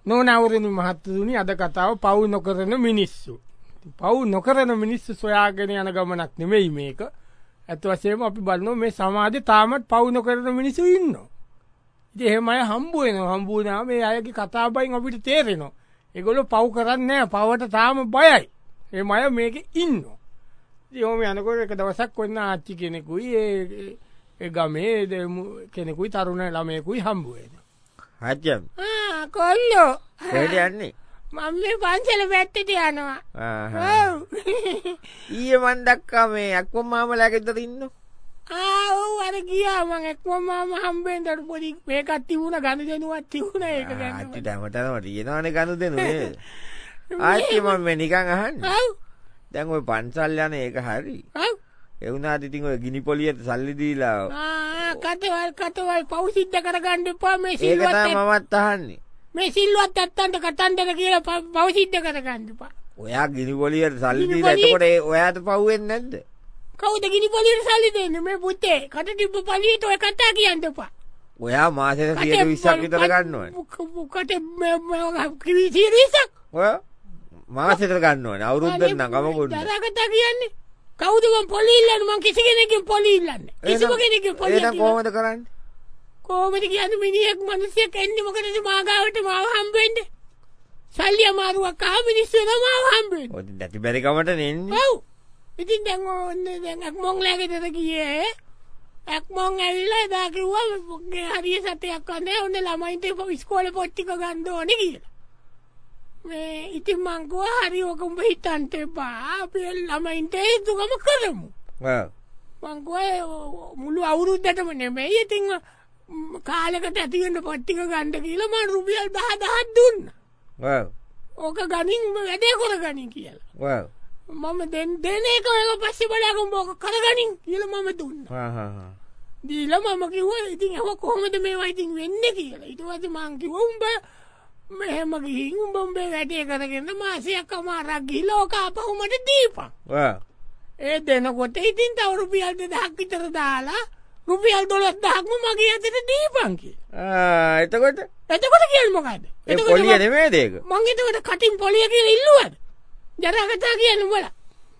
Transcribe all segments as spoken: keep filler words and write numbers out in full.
නොනවරණි මහත්තතුනි අද කතාව පව් නොකරන මිනිස්සු. පව් නොකරන මිනිස්සු සොයාගෙන යන ගමනක් නෙමෙයි මේක. ඇත්ත වශයෙන්ම අපි බලනවා මේ සමාජයේ තාමත් පව් නොකරන මිනිස්සු ඉන්නවා. ඉතින් එහෙම අය හම්බ වෙනවා. හම්බ වුණාම මේ අයගේ කතාවයින් අපිට තේරෙනවා. ඒගොල්ලෝ පව් කරන්නේ නැහැ. පවට තාම බයයි. එහෙම අය මේකේ ඉන්නවා. ඉතින් ඔහොම යනකොට එක දවසක් ඔන්න ආච්චි කෙනෙකුයි ඒ ඒ ගමේ කෙනෙකුයි තරුණ ළමයෙකුයි හම්බ වෙනවා. හජම් ආ කොල්ලෝ කොහෙද යන්නේ? මම මේ පන්සල පැත්තට යනවා. ආහ්. ඊයේ මන් දැක්කා මේ අක්කෝ මාමලා ගෙදර ඉන්නෝ. ආ ඔව් අර ගියා මං එක්කම මාම හම්බෙන්දට පොඩි මේකක් තිබුණා ගනුදෙනුවක් තිබුණා ඒක ගන්න. ආච්චි දැමටම තියෙනවනේ ගනුදෙනු නේද? ආච්චි මම මේ නිකන් අහන්නේ. ඔව්. දැන් ඔය පන්සල් යන එක හරි. ඔව්. ඒ වුණාට ඉතින් ඔය ගිනි පොලියට සල්ලි දීලා ආ කතවල් කතවල් පව් සිද්ධ කරගන්න එපා මේ ඒක සිල්වත් තමයි මමත් අහන්නේ. මේ සිල්වත් ඇත්තන්ට කතන්දර කියලා පව් සිද්ධ කරගන්න එපා. ඔයා ගිනි පොලියට සල්ලි ගිනි දීලා පොලිය- එතකොට ඒ ඔයාට පව් වෙන්නේ නැද්ද? කවුද ගිනි පොලියට සල්ලි දෙන්නේ මේ පුතේ කට තිබ්බ පලියට ඔය කතා කියන්න එපා. ඔයා මාසෙට සියයට විස්සක් විතර ගන්නවනේ. කට කිරිසිරිසක් ඔය මාසෙට ගන්නවනේ. අවුරුද්දක් නම් කමකුත් නෑ. දරා කතා කියන්නේ කවුද මං පොලි ඉල්ලන්නේ මං කිසි කෙනෙක්ගෙන් පොලි ඉල්ලන්නේ කිසිම කෙනෙක්ගෙන් පොලි එහෙනම් කොහොමද කරන්නේ? කොහොමද කියන්නේ මිනිහෙක් මිනිහෙක් එන්නේ මොකටද මාගාවට මාව හම්බෙන්නේ සල්ලි අමාරුවක් ආ මිනිස්සු එනවා මාව හම්බෙන්නේ ඔය නැති බැරි කමට නෙන්නේ. ඔව් ඉතින් දැන් ඕන්න දැන් අක්මොන් ලෑගෙදර ගියේ අක්මොන් ඇවිල්ලා එදා කිව්වා මගේ හරිය සතයක් ගන්න ඕනේ ළමයින්ට ඉස්කෝලේ පොත් ටික ගන්න ඕනේ කියලා මේ ඉතින් මං ගියා හරි ඔක උඹ හිතන්න එපා අපි ළමයින්ට දුකම කරමු. ඔව්. මං ගියා මුළු අවුරුද්දටම නෙමෙයි ඉතින් කාලෙකට ඇති වෙන්න පොත් ටික ගන්න කියලා මං රුපියල් දහ දහක් දුන්නා. ඔව්. ඕක ගනින් වැඩේ කරගනින් කියලා. ඔව්. මම දෙන් දෙන එක ඔය පස්සේ බලගමු ඕක කරගනින් කියලා මම දුන්නා. හා හා හා. දීලා මම කිව්වා ඉතින් ඒක කොහොමද මේවා ඉතින් වෙන්නේ කියලා. ඊට පස්සේ මං කිව්වා උඹ මෙහෙම ගිහින් උඹ උඹේ වැඩේ කරගෙන මාසයක් අමාරක් ගිහලා ඕක ආපහු මට දීපන්. ඔව්. ඒ දෙනකොට ඉතින් තව රුපියල් දෙදහක් විතර දාලා රුපියල් දොළොස් දහක්ම මගේ අතට දීපන් කියලා. ආ එතකොට එතකොට කියන්නේ මොකද්ද? ඒ පොලිය නෙමෙයිද ඒක? මං එතකොට කටින් පොලිය කියලා ඉල්ලුවද? ජරා කතා කියන්නේ උඹලා.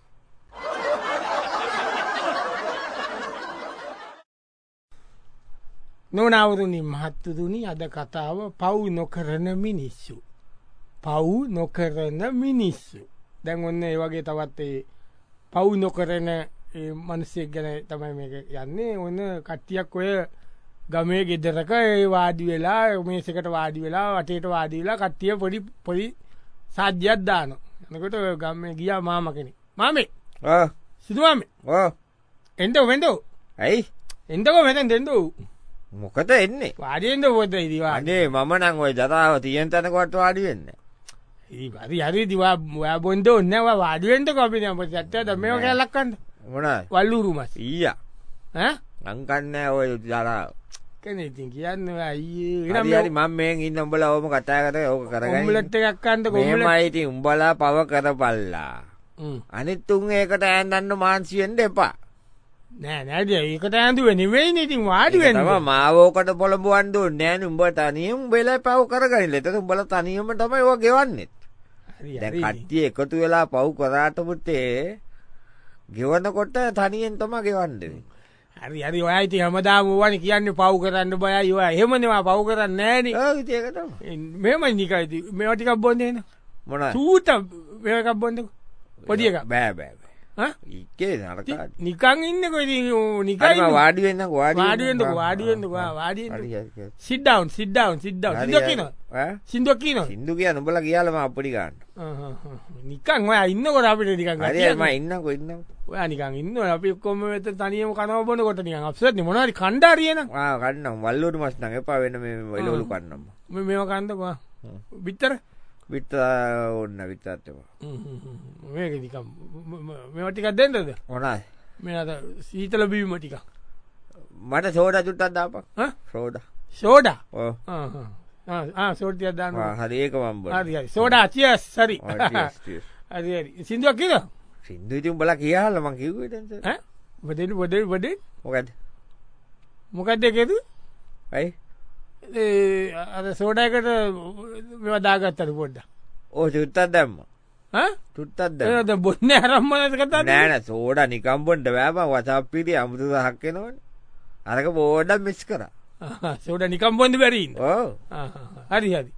නොනවරුනි මහත්තුරුනි අද කතාව පව් නොකරන මිනිස්සු. පව් නොකරන මිනිස්සු. දැන් ඔන්න ඒ වගේ තවත් ඒ පව් නොකරන ඒ මිනිස්සෙක් ගැන තමයි මේක යන්නේ. ඔන්න කට්ටියක් ඔය ගමේ ගෙදරක ඒ වාඩි වෙලා මේසෙකට වාඩි වෙලා වටේට වාඩි වෙලා කට්ටිය පොඩි පොඩි සාජ්‍යයක් දානවා. එතකොට ඔය ගමේ ගියා මාමා කෙනෙක්. මාමේ. ඔව්. සිදු මාමේ. ඔව්. එන්දෝ වෙන්දෝ. ඇයි? එන්දෝ මෙතෙන් දෙන්දෝ. මොකද එන්නේ? වාඩි වෙන්න පොඩ්ඩක් ඉතින් වාඩි. අනේ මම නම් ওই ජතාව තියෙන තැනකට වාඩි වෙන්නේ. ඉතින් හරි හරි ඉතින් වා ඔයා බොන්දෝ නෑ වාඩි වෙන්නකෝ අපි දැන් පොඩ්ඩක් ඇත්තද මේව කැලක් කන්න. මොනවාද? වල්ලුරු මස්. ඊයා. ඈ? නම් කන්නේ ඔය ජතාව. කෙනෙක් ඉතින් කියන්නේ අයියේ හරි හරි මම මෙන් ඉන්න උඹලා ඕම කතා කරේ ඕක කරගන්න. කොම්ලට් එකක් කන්නකො කොම්ලට්. මේමයි ඉතින් උඹලා පව කරපල්ලා. හ්ම්. අනිත් තුන් ඒකට ඈඳන්න මාන්සි වෙන්න එපා. නෑ නෑ ඒකට ඇඳුවේ නෙවෙයිනේ ඉතින් වාඩි වෙන්න. තමයි මාවෝකට පොළඹවන්න දුන්නේ නෑනේ උඹ තනියම උඹලා පව කරගනින්න. එතකොට උඹලා තනියම තමයි ඔය ගෙවන්නේ. හරි දැන් හරි. කට්ටිය එකතු වෙලා පව් කරාට පුතේ ගෙවනකොට තනියෙන් තමයි ගෙවන්නේ. හරි හරි ඔයා ඉතින් හැමදාම ඕවනේ කියන්නේ පව් කරන්න බයයි ඔයා එහෙමනේ වා පව් කරන්නේ නෑනේ. ඔව් ඉතින් ඒක තමයි. මෙහෙමයි නිකයි ඉතින් මේවා ටිකක් බොන්නේ නේ. මොනවාද? සූත මේවා එකක් බොන්නකෝ. පොඩි එකක්. බෑ බෑ බෑ. හා? ඉක්කේ නරකාද? නිකන් ඉන්නකෝ ඉතින් නිකයි. හරි මම වාඩි වෙන්නකෝ වාඩි වාඩි වෙන්නකෝ වාඩි වෙන්නකෝ ආ වාඩි හරි වෙන්න. හරි. sit down sit down sit down. සින්දුවක් කියනවා. ඈ? සින්දුවක් කියනවා. සින්දු කියන උඹලා ගියාලා මම අප්පුඩි ගන්න. නිකන් ඔයා ඉන්නකොට අපිට නිකන් හරි හරි මම ඉන්නකෝ ඉන්නකෝ. ඔයා නිකන් ඉන්නවා අපි ඔක්කොම මෙතන තනියම කනවා බොනකොට නිකන් අප්සෙට් නේ මොනවාරි කණ්ඩාරිය නම්. ආ කන්නම් වල්ලුරු මස් නම් එපා වෙන මේ එළවලු කන්නම්. මේ මේව කන්නකෝ. බිත්තර විතර ඕන්න විතරත් එපා. මේක නිකන් මේවා ටිකක් දෙන්නද? මොනවාද? මේ අර සීතල බීම ටිකක්. මට සෝඩා චුට්ටක් දාපන්. හා? සෝඩා. සෝඩා. ඔව්. ආ ආ ආ සෝඩා දාන්න. ආ හරි ඒක මම බොන්න. හරි හරි සෝඩා cheers හරි. ඔව් cheers cheers. හරි හරි සින්දුවක් කියනවා. සින්දු ඉතින් උඹලා කියාලා මං කිව්වේ දැන්. ඈ? වදෙන් වදෙන් වදෙන් මොකද? මොකද්ද කියද? ඇයි? අර සෝඩයකට මෙවදාගත්තට පොඩ්ඩ ඕ චුත්තත් දැම්ම තුත්තත් ද බොන්න අරම්මනත කතා නෑන සෝඩ නිකම්බොන්ට වෑම වසප්පිටි අමුතු දහක්කෙනවට අරක බෝඩක් මිස් කර සෝඩ නිකම් බොන්ද බැරීන් හරි හරි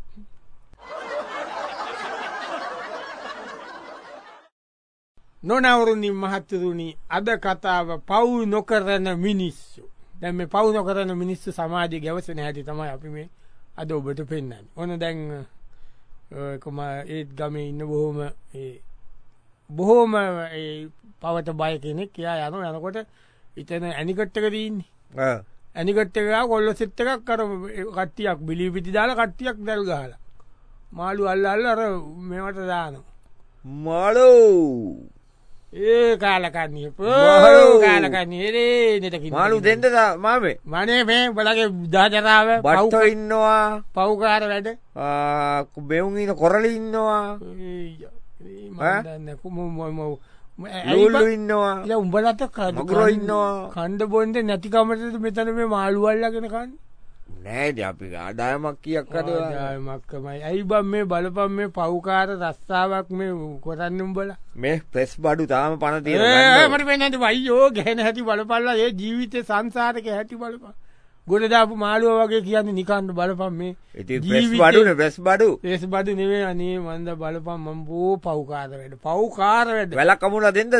නොනවරුණින් මහත්තරුණි අද කතාව පව් නොකරන මිනිස්සු දැම පව් නොකරන මිනිස්සු සමාජය ගැවසන හැටි තමයි අපි මේ අද ඔබට පෙන්න්න ඕන දැන් කොම ඒත් ගම ඉන්න බොහෝම බොහෝම පවට බය කෙනෙක් කියා යන යනකොට ඉතන ඇනිකට්ටකදන්නේ ඇනිකට්ටක කොල්ල සෙට්ට එකක් කර කට්ටියක් බිලි පිටි දාලා කට්ටියක් දැල් ගහල මාළු අල්ල අල්ල අර මෙවට දාන මාලෝ ඒ කාලකන්නේ කාලකන්නේ නටකි මාළු දෙන්නද මාමේ මනේ මේ බලගේ දාජරාව බට්ට ඉන්නවා පව්කාර වැඩ බෙවුන් කොරල ඉන්නවා ලුල්ලු ඉන්නවා උඹලට මගුරෝ ඉන්නවා කණ්ඩ බොන්ඩ නැතිකමට මෙතන මේ මාළුවල්ලගෙනකන්න නෑද අපි ආදායමක් කියක් මක්කමයි ඇයි බම් මේ බලපම් මේ පව්කාර රස්සාාවක් මේ කොරන්න උම්බල මේ ප්‍රෙස් බඩු තාම පනතිය මට පෙනට වයියෝ ගැන හැටි බලපල්ලා ඒ ජීවිත සංසාරක හැටි බලපා ගොඩදාපු මාළුව වගේ කියන්න නිකන්ට බලපම් මේ බඩුන ප්‍රෙස් බඩු ඒස් බඩු නෙවේ අනේ මන්ද බලපම් මම් බෝ පව්කාර වැඩ පව්කාර වැඩ වෙල කමුල දෙද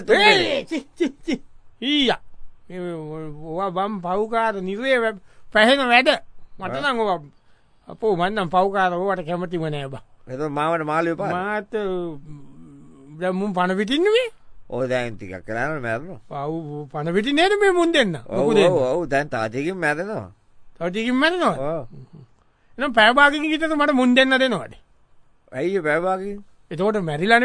ඊය බම් පව්කාර නිරේ පැහෙන වැඩ මටනං අපෝ මන්නම් පව්කාරවට කැමතිම නෑ බ එත මාවට මාලය මාත දැමුම් පණපිටින්නේ ඕ දැන්තික කරන්න මැරන පව් පණපිටි නේද මේ මුන් දෙන්න ඔහු දැන් තාතිකින් මැරෙනවා තටිකින් මැරනවා එනම් පැබාගින් ගිතට මට මුන් දෙන්න දෙනවාට ඇයි පැබාගින් එතකොට මැරිලන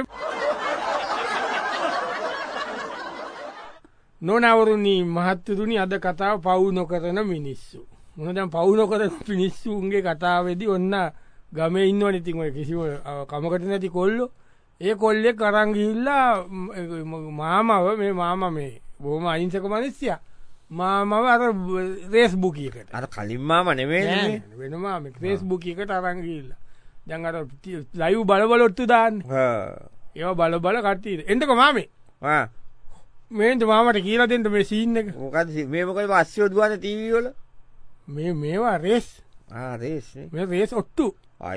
නොනවරුණී මහත්තතුනි අද කතාව පව් නොකරන මිනිස්සු මොනදැම් පව් නොකරන පිනිස්සුන්ගේ කතාවේදී ඔන්න ගම ඉන්නව නිතින් ඔය කිසිව කමකට නැති කොල්ලො ඒ කොල්ලෙ කරංගිල්ලා මාමව මේ මාම මේ බොහම අයිංසක මනිස්්‍යය මාමව අර රේස් බුකියකට අර කලින් මාම නෙවේ වෙනමාම ක්‍රේස් බුකියකට අරංගිල්ල දැන් අර ලයිව් බලබලොත්තු දාන්න ඒවා බල බල කට්ටීද එටක මාමේ මේන්ට මාමට කියලා දෙන්නට මේ සිීන්න එක මොකද මේමකයි වස්්‍යෝ දුවන තීවීවල මේ මේවා රේස් රේස් මේ රේස් ඔට්ටු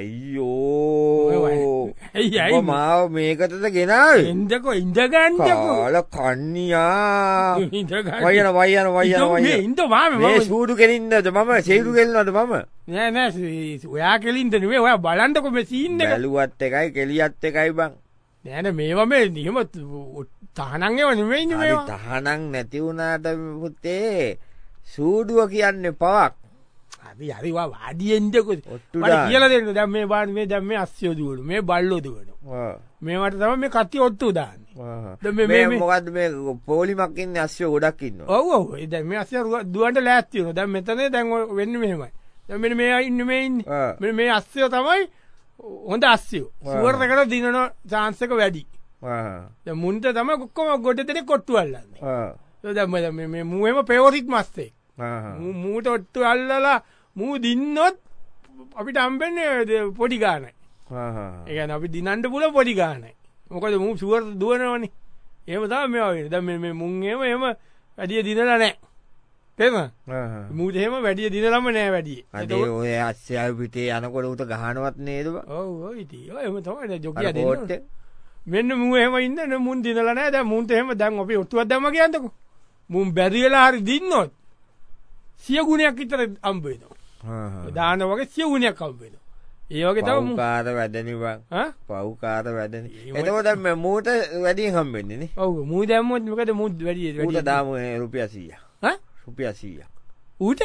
අයියෝ ඇයි මාව මේකතද ගෙනාව එන්දක ඉන්දගන්ල කන්නයා වයන වයන වයන වය ඉන්ද මාම සූඩු කෙලින්ද මම සේරු කෙල්න්නද මම නෑනෑ ඔයා කෙලින්ද නේ ඔය බලන්ටකොම සිීන්න ඇලුවත් එකයි කෙලියත් එකයි බං නෑන මේවා මේ නිහම තහනන්ගේ වනවෙයි තහනං නැතිවුණට පුත්තේ සූඩුව කියන්නේ පවක් අපි අරිවා වාඩියෙන්ටකො කියල දෙන්න දැම් මේ බාන මේ දැම් මේ අස්්‍යයෝදුවලු මේ බල්ලෝදුවන මේවට තම මේ කති ඔත්තු දාන්න මොකද මේ පෝලිමක්කින් අස්්‍යය ගොඩක්කින්න ඔව දැ මේ අස්ය දුවන්ට ලෑස්තියන දැම් මෙතන දැන් වෙන්න මෙහෙමයි දැමෙන මේ ඉන්න මේ ඉන්න මේ අස්්‍යය තමයි හොඳ අස්යෝ සුවර්තකට දිනන ජාන්සක වැඩි මුන්ට තම කොක්කොම ගොඩතෙන කොට්ටුවල්ලන්න දැම මේ මුවම පෙවරික් මස්තේ මූට ඔට්ටු අල්ලලා මූ දින්නොත් අපිට අම්පෙන්නේ පොඩි ගානයි ඒගැන අපි දිනන්ට පුල පොඩි ගානයි මොකද මූ සුවර් දුවනවනි ඒමතා මෙ ද මේ මුන්ගේම එම වැඩිය දිනල නෑ තෙම මූදහෙම වැඩිය දිනලම නෑ වැඩිය ඔය අස්්‍යය පිටේ යනකොට උත ගහනවත් නේදව ඔව ඉති එම තමයි ජොකිය දෙට මෙන්න මුවහෙම ඉන්න මුන් දිනලනෑ ද මුන්ට එහෙම දැන් අපි ඔත්තුවත් දම කියන්නක මුන් බැරිවෙලා හරි දින්නොත් සිය ගුණයක් ඉතර අම්බේනවා දාන වගේ සිය ගුණයක් අම්බේන ඒවගේ තම කාර වැදනිවා පව්කාර වැදන එතකොට මූට වැඩිය හම්බෙන්නේ ඔව මූ දැම්මොත් මකද මුත් වැඩිය ට දාම රුපියසීය රුපියසීය ඌට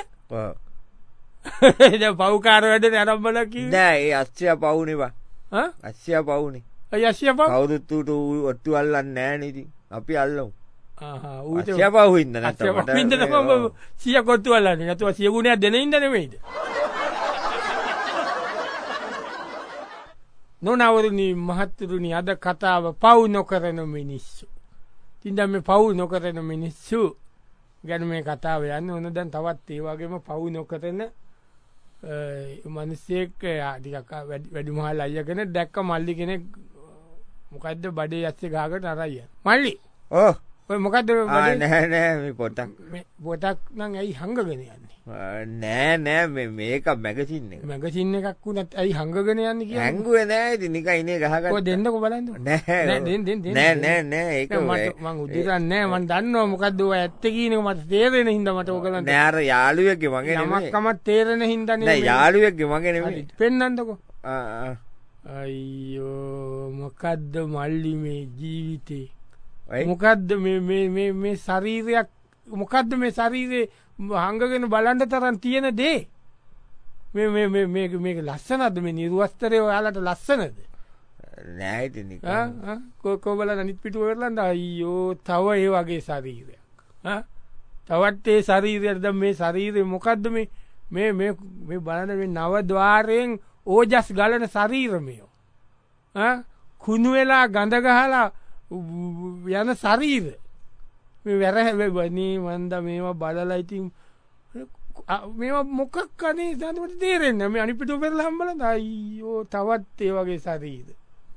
පව්කාර වැඩ ඇරම්බලකි නෑ ඒ අස්්‍යය පවුනිවා අස්්‍යය පවුනි යශ්‍ය ප කවුදුත්තුට ඔට්ටු අල්ලන්න නෑනති අපි අල්ලවු ඌට පවහින්න සිය කොත්තු අල්ලන්න නතුව සියගුණයක් දෙන ඉදනෙවෙයිද නොනවරුණී මහත්තරුණි අද කතාව පව් නොකරන මිනිස්සු තින්දම් මේ පව් නොකරන මිනිස්සු ගැන මේ කතාව යන්න ඕන දැන් තවත් ඒ වගේම පව් නොකරන මනිස්සෙක් ටිකක් වැඩිමහල් අයගෙන දැක්ක මල්ලි කෙනෙක් මොකක්ද බඩේ ඇස්සේ ගාකට අරයිය මල්ලි ඕ මොකක්ද නෑනෑ පොටක් පොටක් නම් ඇයි හංගගෙන යන්නේ නෑ නෑ මේක මැගසින්න මැගසින්න එකක් වුණත් ඇයි හංගගෙන යන්න කිය හැංගුව නෑ ති නික ඉනේ ගහක දෙන්නක බලන්න නෑ නෑ නෑ ඒක මං උදිරන්නෑ මන් දන්නවා මොකක්දව ඇත්ත කියීනක මට තේරෙන හිද මට ඕකල නෑර යාළුවක මගේ නමක්කමත් තේරෙන හිදන්න යාළුවක මගෙන පෙන්නන්නකො අයියෝ මොකද්ද මල්ලි මේ ජීවිතේ මොකක්ද මේ ශරීරයක් මොකක්ද මේ ශරීරයේ හංගගෙන බලන්ඩ තරන් තියෙන දේ මේක ලස්සනද මේ නිර්වස්තරය ඔයාලට ලස්සනද නෑට කෝකෝබල නිත් පිටු වෙරලන්න අයියෝ තව ඒ වගේ ශරීරයක් තවත් ඒ ශරීරයද මේ ශරීරය මොකක්ද මේ මේ බලන මේ නවද්වාරයෙන් ඕජස් ගලන ශරීරමයෝ කුණු වෙලා ගඳගහලා යන ශරීර මේ වැරහැබනී වන්ද මේවා බලලයිතින් මේවා මොකක් කනේ සතුට තේරෙන්න මේ අනිපිටු පෙරල හම්බල අයියෝ තවත් ඒ වගේ ශරීර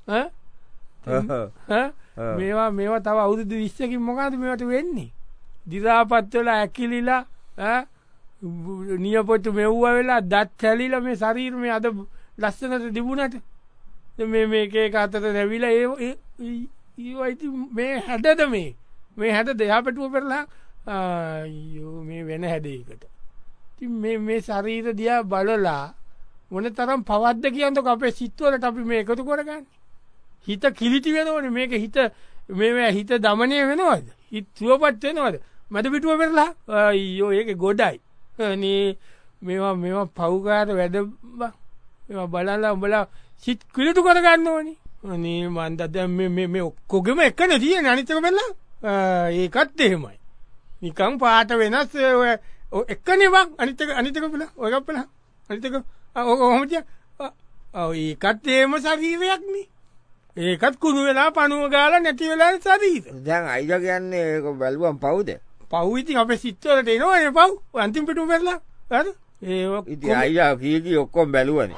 මේවා මේවා තව අවුරුදු විශ්සකින් මොකාද මේට වෙන්නේ දිරාපත්වල ඇකිලිලා නියපොත්තු මෙව්ව වෙලා දත් සැලිල මේ ශරීර මේ අද ලස්සනට දිබුණට මේ මේකේ අතට නැවිලා ඒ ඒයිති මේ හැඩද මේ මේ හැට දෙයාපැටුව පෙරලා යෝ මේ වෙන හැඩේකට ති මේ ශරීර දියා බලලා මොන තරම් පවද්ද කියන්නක අපේ සිත්වලට අපි මේ එකතු කොරගන්න හිත කිලිටි වෙනවන මේක හිත මේ හිත දමනය වෙනවද හිත් සුවපත් වෙනවද මැද පිටුව පෙරලා යෝ ඒක ගොඩයි මේවා මේවා පව්කාර වැඩ බලලා උඹලා සිත් කිලිටු කරගන්න ඕනි අනේ මන්ද මේ ඔක්කොගෙම එකන තිය අනිතක වෙල්ලා ඒකත් එහෙමයි නිකං පාට වෙනස් එක්කනවක් අනිතක අනිතක පෙළ ඔයකක් පෙළ අනිතක හොමතිය ඒකත් ඒම ශරීරයක්න ඒකත් කුණු වෙලා පනුව ගාල නැති වෙලා සරීර දැන් අයිජ කියන්නේ ඒක බැලුවම් පවුද පව්විති අප සිත්වලට එනවා පව් අන්තිම පිටු පෙරලා ඒ ඉති අයියා කීකි ඔක්කොම් බැලුවන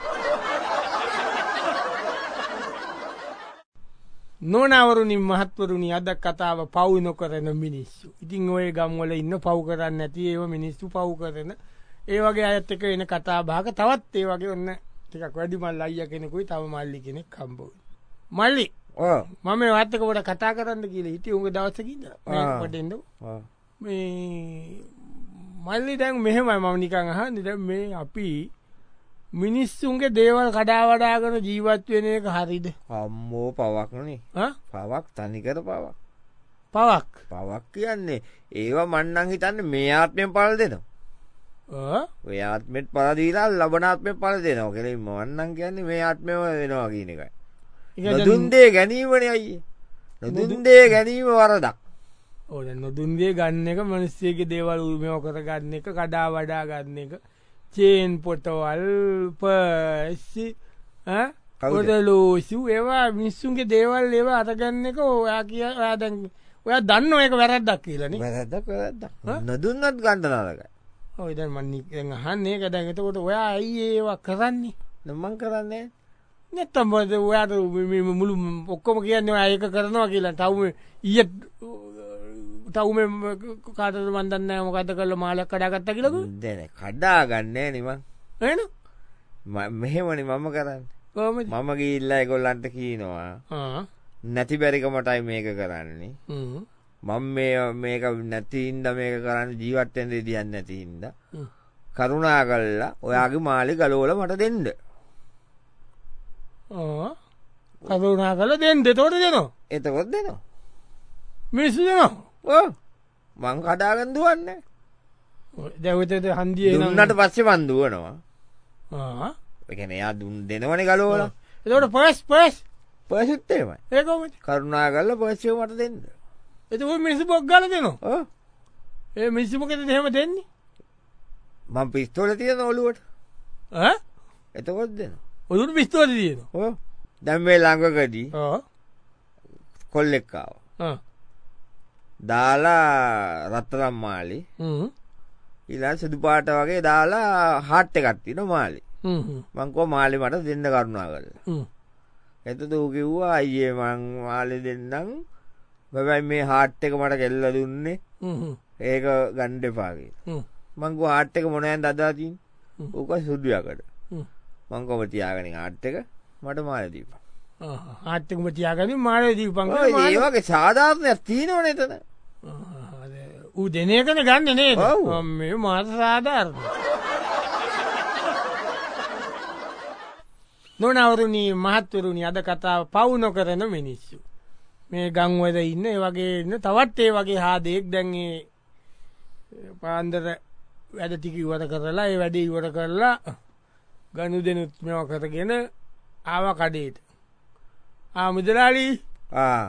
නොනවරුණින් මහත්වරුණි අද කතාව පව් නොකරන මිනිස්සු ඉතින් ඔය ගම්වල ඉන්න පව් කරන්න ඇති ඒව මිනිස්සු පව් කරන ඒ වගේ අයත් එක එන කතා භාග තවත් ඒ වගේ ඔන්න ටිකක් වැඩිමල් අයිය කෙනෙකුයි තව මල්ලි කෙනෙක් කම්බෝ මල්ලි මම වාත්තකවට කතා කරන්න කියල හිටිය උඟ දවසකිද පටෙන්ඩ මේ මල්ලි දැන් මෙහෙමයි මම නිකං අහ නිද මේ අපි මිනිස්සුන්ගේ දේවල් කඩාවඩාගන ජීවත් වෙන එක හරිද අම්මෝ පවක්නේ පවක් තනිකර පවක් පවක් පවක් කියන්නේ ඒවා මන්නං හිතන්න මේ ආත්මයෙන් පල දෙනවා ඔයාත්මෙත් පලදීලා ලබනාත්මය පල දෙනවා කෙනෙ මවන්නන් කියන්නේ මේ ආත්මයම වෙනවා කියන එකයි නොදුන්දේ ගැනීමන අයි නොදුන්දේ ගැනීම වරදක් ඕ නොදුන්දේ ගන්න එක මනස්සේගේ දේවල් උල්මයෝ කර ගන්න එක කඩා වඩා ගන්න එක චේන් පොටවල් පසි කවදලෝසු ඒවා මිස්සුන්ගේ දේවල් ඒවා අතගන්න එක ඔයා කිය ඔයාදැන් ඔයා දන්න ඒක වැරද්දක් කියලන වැරද්දක් වැරද්දක් නොදුන්නත් ගන්ටනාලක ඔයද මන්නි හන්නේ කදැන් එතකොට ඔයා අයි ඒවා කරන්නේ නොමං කරන්නේ නැත්තම්බද ඔයාට මුළු ඔක්කොම කියන්න ඒක කරනවා කියලා තවම ඊය තවම කාට මන්දන්න මොකත කල මාලක් කඩාගත්ත කියලක දෙන කඩා ගන්නේ නිමං එන මෙහෙමනි මම කරන්න මම ගිල්ලා ගොල්ලන්ට කීනවා නැති බැරිකමටයි මේක කරන්නේ මං මේ මේක නැතින්ද මේක කරන්න ජීවත්තෙන්ද දියන්න නැතිහින්ද කරුණා කල්ලා ඔයාගේ මාලි ගලෝල මට දෙන්ඩ කරුණා කල දෙන් දෙතෝට දෙනවා එතකොත් දෙනවා මිසි දෙනවා ඕ මං කඩාගන්දුවන්න දැවතට හන්දිය නට පස්සෙ බන්දුවනවා එකන එයා දුන් දෙනවන ගලෝල එතට පස් පස් පසිත්තේමයි ඒකම කරුණා කල්ල පස්සව මට දෙන්න එත මිසි පොක් ගල දෙනවා ඒ මිසිපොකෙත දෙහෙම දෙන්නේ මං පිස්තෝල තියෙන ඔලුවට එතකොත් දෙන ඔදුට පිස්තෝල තියෙන ඕ දැම්මේ ළඟකදී කොල්ලෙක්කාව දාලා රත්තරම් මාලි ඊළඟ සුදු පාට වගේ දාලා හાર્ට් එකක් තියෙනවා මාළේ. මං කෝ මාළේ මට දෙන්න කරුණා කරලා. එතකොට ඌ කිව්වා අයියේ මං මාළේ දෙන්නම්. බබයි මේ හાર્ට් එක මට කෙල්ල දුන්නේ. ඒක ගන්න එපා කියලා. මං කෝ හાર્ට් එක මොනෑන්ද අදලා තියෙන්නේ? ඌ කෝ සුදු යකඩ. මං කෝ තියාගනින් හાર્ට් එක මට මාළේ දීපන්. හાર્ට් එකම තියාගනින් මාළේ දීපන්. ඒ වගේ සාධාරණයක් තියෙනවනේ එතන. ඌ දෙන එකනේ ගන්න නේද? මේ මාත සාධාරණ. නොනවරුනි මහත්වරුනි අද කතාව පවු නොකරන මිනිස්සු. මේ ගම්වල ඉන්න ඒ වගේ ඉන්න තවත් ඒ වගේ හාදෙක් දැන් ඒ පාන්දර වැඩ ටික ඉවර කරලා ඒ වැඩේ ඉවර කරලා ගනුදෙනුත් මේවා කරගෙන ආවා කඩේට. ආ මුදලාලි ආ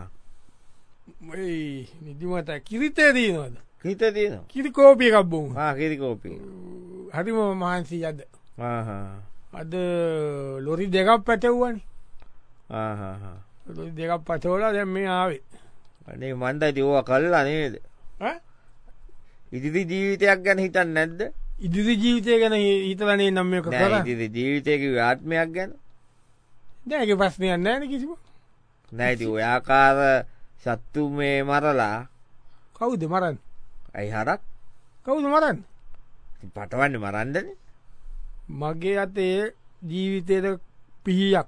මේ නිදිමත කිරිතේ දිනවද? කිරිත දිනනවා. කිරි කෝපි එකක් බොමු. ආ කිරි කෝපි. හරිම මහන්සි අද. ආ හා. අද ලොරි දෙකක් පැටවුවානේ. ආ හා හා. ලොරි දෙකක් පැටවලා දැන් මේ ආවේ. අනේ මන්ද ඉතින් ඕවා කළා නේද? ඈ? ඉදිරි ජීවිතයක් ගැන හිතන්නේ නැද්ද? ඉදිරි ජීවිතය ගැන හිතලා නේ නම් මේක කරා. නෑ ඉදිරි ජීවිතයේ කිව්ව ආත්මයක් ගැන. දැන් ඒකේ ප්‍රශ්නයක් නැහැ නේ කිසිම. නෑ ඉතින් ඔය ආකාර සත්තු මේ මරලා කවුද මරන්නේ? අයි හරක්. කවුද මරන්නේ? ඉතින් පටවන්නේ මරන්නනේ. මගේ අතේ ජීවිතේට පිහියක්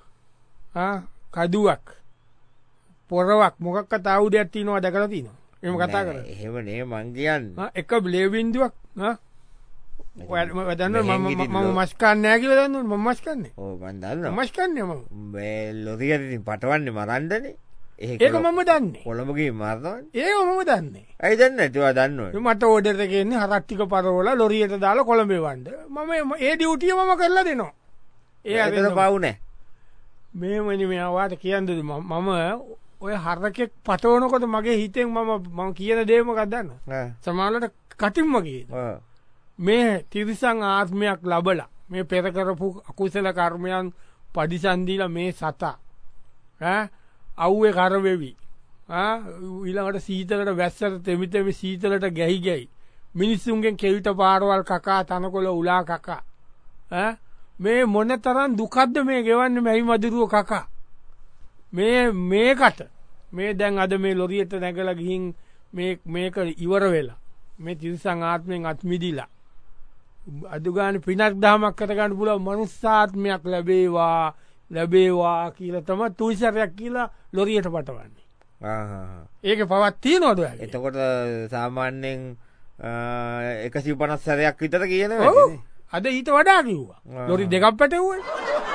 ආ කඩුවක් පොරවක් මොකක්වත් ආයුධයක් තියෙනවා දැකලා තියෙනවා. එහෙම කතා කරන්නේ. එහෙම නේ මං කියන්නේ. ආ එක බ්ලේ බින්දුවක් ආ ඔය දන්නවා මම මම මස් කන්නේ නැහැ කියලා දන්නවද? මම මස් කන්නේ. ඔව් මං දන්නවා. මස් කන්නේ මම. මේ ලොරියට ඉතින් පටවන්නේ මරන්නනේ. ඒක මම දන්නේ. කොළඹ ගිහින් මරනවනේ. ඒක මම දන්නේ. ඇයි දන්නේ නැති? ඔයා දන්නවද? මට ඕඩර් එකේ ඉන්නේ හරක් ටික පරවලා ලොරියට දාලා කොළඹේ වන්න. මම ඒ ඩියුටිය මම කරලා දෙනවා. ඒ අර පව් නැහැ. මේමනි මේ වාට කියන්නද මම ඔය හරකෙක් පටවනකොට මගේ හිතෙන් මම මම කියන දේ මොකක්ද දන්නවද? සමහරවිට කටින්ම කියනවා. මේ තිරිසන් ආත්මයක් ලැබලා මේ පෙර කරපු අකුසල කර්මයන් පරිසම් දීලා මේ සතා ඈ අවුවේ කර වෙවි ආ ඊළඟට සීතලට වැස්සට තෙමි තෙමි සීතලට ගැහි ගැහි මිනිස්සුන්ගෙන් කෙවිත පාරවල් කකා තනකොළ උලා කකා ඈ මේ මොන තරම් දුකක්ද මේ ගෙවන්නේ මැහි මදුරුව කකා මේ මේකට මේ දැන් අද මේ ලොරියට නැගලා ගිහින් මේ මේක ඉවර වෙලා මේ තිරිසන් ආත්මෙන් අත් මිදිලා අද ගානේ පිනක් දහමක් කර ගන්න පුළුවන් මනුස්සාත්මයක් ලැබේවා ලැබේවා කියලා තමයි තුයිසරයක් කියලා ලොරියට පටවන්නේ. ආ හා. ඒකේ පවක් තියනවද ඔයාලට? එතකොට සාමාන්‍යයෙන් එකසිය පනස් සැරයක් විතර කියනවා. අද ඊට වඩා කිව්වා. ලොරි දෙකක් පැටවුවා.